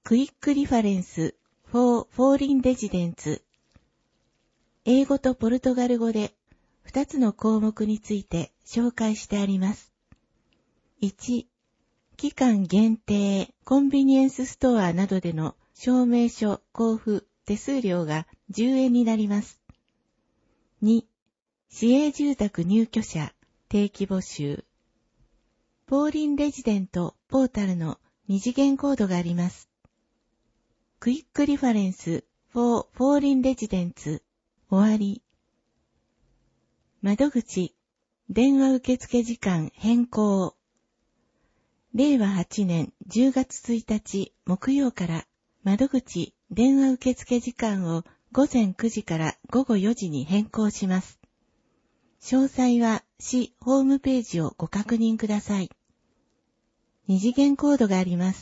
クイックリファレンス for Foreign Residents。英語とポルトガル語で2つの項目について紹介してあります。1、期間限定コンビニエンスストアなどでの証明書交付手数料が10円になります。2、市営住宅入居者定期募集。フォーリンレジデントポータルの二次元コードがあります。クイックリファレンス for Foreign Residents 終わり。窓口電話受付時間変更。令和8年10月1日木曜から窓口電話受付時間を午前9時から午後4時に変更します。詳細は市ホームページをご確認ください。二次元コードがあります。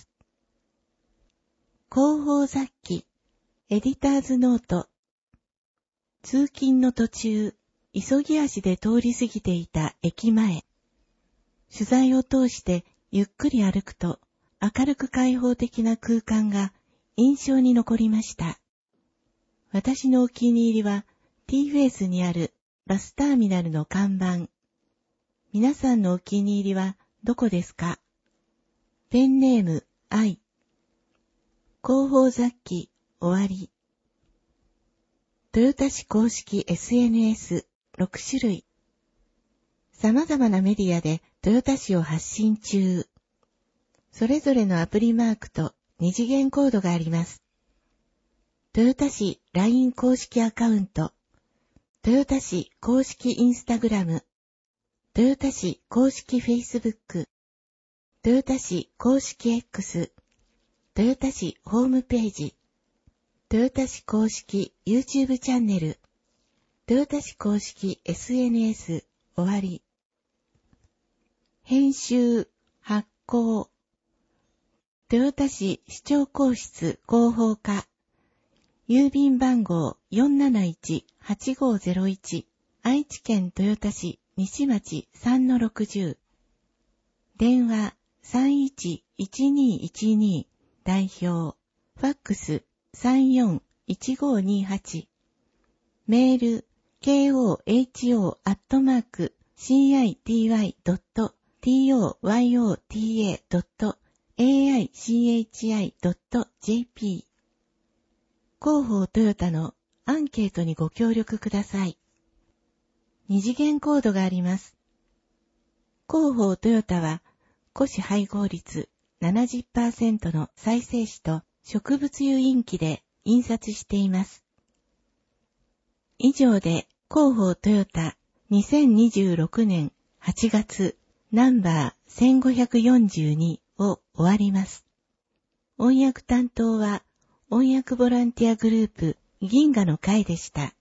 広報雑記、エディターズノート。通勤の途中、急ぎ足で通り過ぎていた駅前。取材を通してゆっくり歩くと、明るく開放的な空間が印象に残りました。私のお気に入りは T フェイスにあるバスターミナルの看板。皆さんのお気に入りはどこですか？ペンネーム、愛。広報雑記、終わり。豊田市公式 SNS6 種類。様々なメディアで豊田市を発信中。それぞれのアプリマークと二次元コードがあります。豊田市 LINE 公式アカウント。豊田市公式インスタグラム。豊田市公式 Facebook。豊田市公式 X。豊田市ホームページ。豊田市公式 YouTube チャンネル。豊田市公式 SNS 終わり。編集、発行。豊田市市長公室広報課。郵便番号 471-8501 愛知県豊田市西町 3-60 電話 311212 代表ファックス 341528 メール koho@city.toyota.aichi.jp 広報トヨタのアンケートにご協力ください。二次元コードがあります。広報トヨタは、古紙配合率 70% の再生紙と植物油インキで印刷しています。以上で、広報トヨタ2026年8月ナンバー1542を終わります。音訳担当は、音訳ボランティアグループ銀河の会でした。